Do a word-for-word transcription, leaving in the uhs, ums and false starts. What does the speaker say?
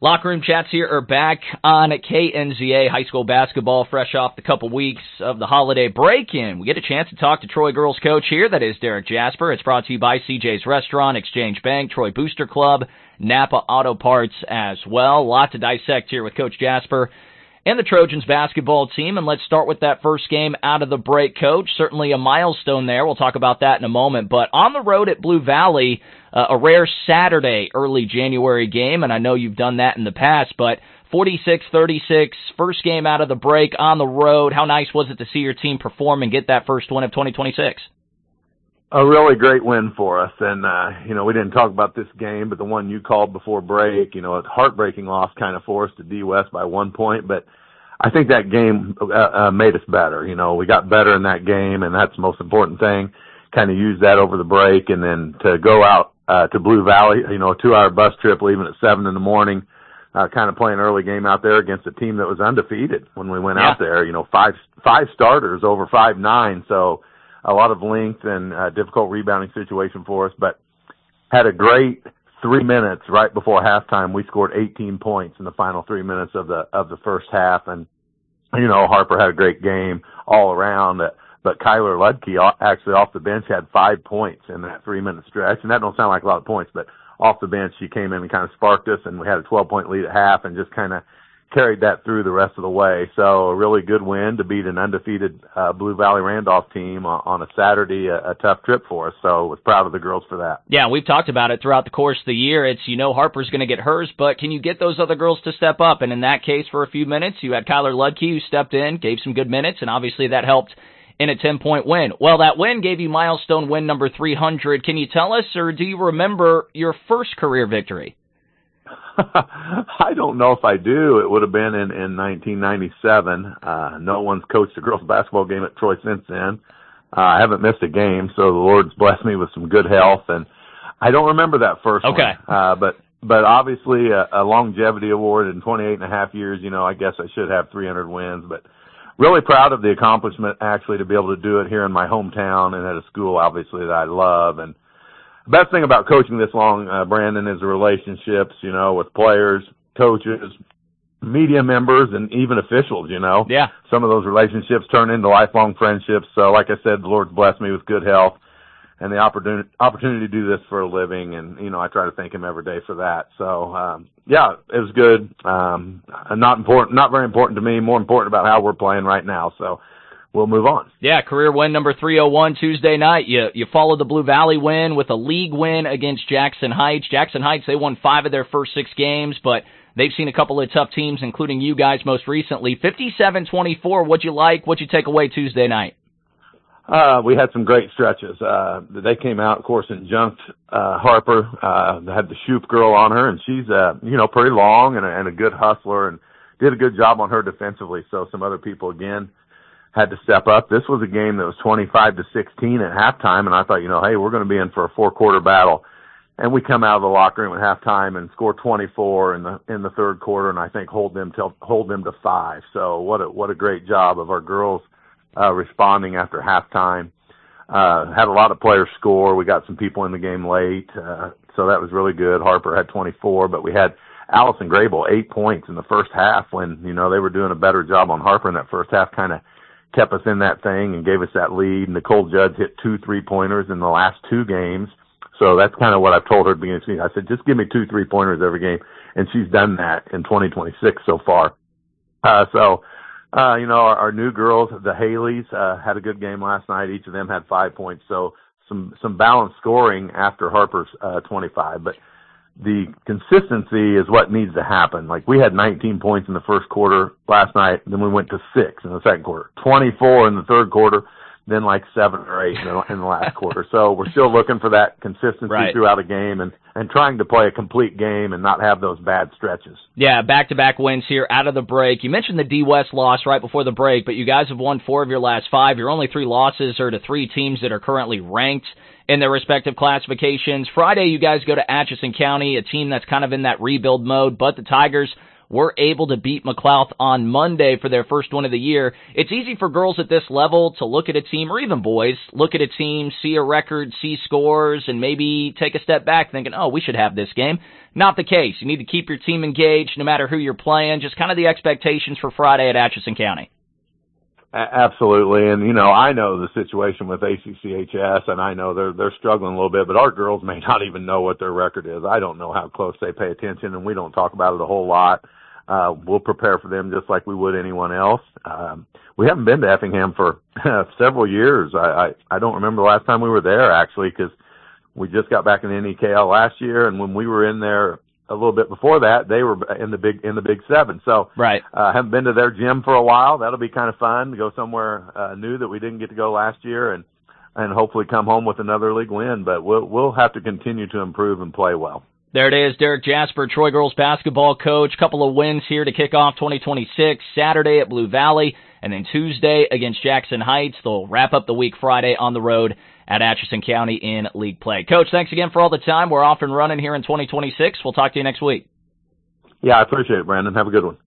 Locker Room Chats here are back on K N Z A high school basketball, fresh off the couple weeks of the holiday break, and we get a chance to talk to Troy girls coach here. That is Derek Jasper. It's brought to you by C J's Restaurant, Exchange Bank, Troy Booster Club, Napa Auto Parts as well. Lot to dissect here with Coach Jasper and the Trojans basketball team, and let's start with that first game out of the break, Coach. Certainly a milestone there. We'll talk about that in a moment, but on the road at Blue Valley, Uh, a rare Saturday early January game, and I know you've done that in the past, but forty-six thirty-six, first game out of the break on the road. How nice was it to see your team perform and get that first win of twenty twenty-six? A really great win for us, and, uh, you know, we didn't talk about this game, but the one you called before break, you know, a heartbreaking loss kind of for us to D West by one point, but I think that game uh, uh, made us better. You know, we got better in that game, and that's the most important thing. Kind of use that over the break, and then to go out Uh, to Blue Valley, you know, a two-hour bus trip leaving at seven in the morning, uh, kind of playing early game out there against a team that was undefeated when we went yeah. out there. You know, five five starters over five nine, so a lot of length and uh, difficult rebounding situation for us. But had a great three minutes right before halftime. We scored eighteen points in the final three minutes of the of the first half, and you know, Harper had a great game all around. Uh, But Kyler Ludke, actually off the bench, had five points in that three-minute stretch. And that don't sound like a lot of points, but off the bench, she came in and kind of sparked us, and we had a twelve-point lead at half and just kind of carried that through the rest of the way. So a really good win to beat an undefeated uh, Blue Valley Randolph team on, on a Saturday, a, a tough trip for us. So was proud of the girls for that. Yeah, we've talked about it throughout the course of the year. It's, you know, Harper's going to get hers, but can you get those other girls to step up? And in that case, for a few minutes, you had Kyler Ludke who stepped in, gave some good minutes, and obviously that helped in a ten-point win. Well, that win gave you milestone win number three hundred. Can you tell us, or do you remember your first career victory? I don't know if I do. It would have been in, in nineteen ninety-seven. Uh, no one's coached a girls basketball game at Troy since then. Uh, I haven't missed a game, so the Lord's blessed me with some good health, and I don't remember that first okay. one. Uh, but, but obviously a, a longevity award in twenty-eight and a half years, you know, I guess I should have three hundred wins, but really proud of the accomplishment, actually, to be able to do it here in my hometown and at a school, obviously, that I love. And the best thing about coaching this long, uh, Brandon, is the relationships, you know, with players, coaches, media members, and even officials, you know. Yeah. Some of those relationships turn into lifelong friendships. So, like I said, the Lord's blessed me with good health and the opportunity opportunity to do this for a living. And, you know, I try to thank him every day for that. So, um, yeah, it was good. Um, not important, not very important to me, more important about how we're playing right now. So we'll move on. Yeah, career win number three oh one Tuesday night. You, you followed the Blue Valley win with a league win against Jackson Heights. Jackson Heights, they won five of their first six games, but they've seen a couple of tough teams, including you guys most recently. fifty-seven twenty-four, what'd you like? What'd you take away Tuesday night? Uh, we had some great stretches. Uh, they came out, of course, and junked, uh, Harper. Uh, they had the Shoop girl on her, and she's, uh, you know, pretty long and a, and a good hustler and did a good job on her defensively. So some other people, again, had to step up. This was a game that was twenty-five to sixteen at halftime, and I thought, you know, hey, we're going to be in for a four-quarter battle. And we come out of the locker room at halftime and score twenty-four in the, in the third quarter, and I think hold them till, hold them to five. So what a, what a great job of our girls Uh, responding after halftime. Uh, had a lot of players score. We got some people in the game late, uh, so that was really good. Harper had twenty-four, but we had Allison Grable, eight points in the first half when, you know, they were doing a better job on Harper in that first half, kind of kept us in that thing and gave us that lead. Nicole Judd hit two three-pointers in the last two games, so that's kind of what I've told her at the beginning of the season. I said, just give me two three-pointers every game, and she's done that in twenty twenty-six so far. Uh, so, Uh, you know, our, our new girls, the Haleys, uh, had a good game last night. Each of them had five points. So some, some balanced scoring after Harper's, uh, twenty-five. But the consistency is what needs to happen. Like, we had nineteen points in the first quarter last night, then we went to six in the second quarter, twenty-four in the third quarter, then like seven or eight in the, in the last quarter. So we're still looking for that consistency right. throughout a game and, and trying to play a complete game and not have those bad stretches. Yeah, back-to-back wins here out of the break. You mentioned the D West loss right before the break, but you guys have won four of your last five. Your only three losses are to three teams that are currently ranked in their respective classifications. Friday, you guys go to Atchison County, a team that's kind of in that rebuild mode, but the Tigers were able to beat McLouth on Monday for their first win of the year. It's easy for girls at this level to look at a team, or even boys, look at a team, see a record, see scores, and maybe take a step back thinking, oh, we should have this game. Not the case. You need to keep your team engaged no matter who you're playing. Just kind of the expectations for Friday at Atchison County. Absolutely. And, you know, I know the situation with A C C H S, and I know they're, they're struggling a little bit, but our girls may not even know what their record is. I don't know how close they pay attention, and we don't talk about it a whole lot. Uh, we'll prepare for them just like we would anyone else. Um, we haven't been to Effingham for several years. I, I, I don't remember the last time we were there, actually, because we just got back in the N E K L last year, and when we were in there a little bit before that, they were in the big in the Big Seven. So, right. uh, haven't been to their gym for a while. That'll be kind of fun to go somewhere uh, new that we didn't get to go last year, and and hopefully come home with another league win. But we'll we'll have to continue to improve and play well. There it is, Derek Jasper, Troy girls basketball coach. Couple of wins here to kick off twenty twenty-six. Saturday at Blue Valley, and then Tuesday against Jackson Heights. They'll wrap up the week Friday on the road at Atchison County in league play. Coach, thanks again for all the time. We're off and running here in twenty twenty-six. We'll talk to you next week. Yeah, I appreciate it, Brandon. Have a good one.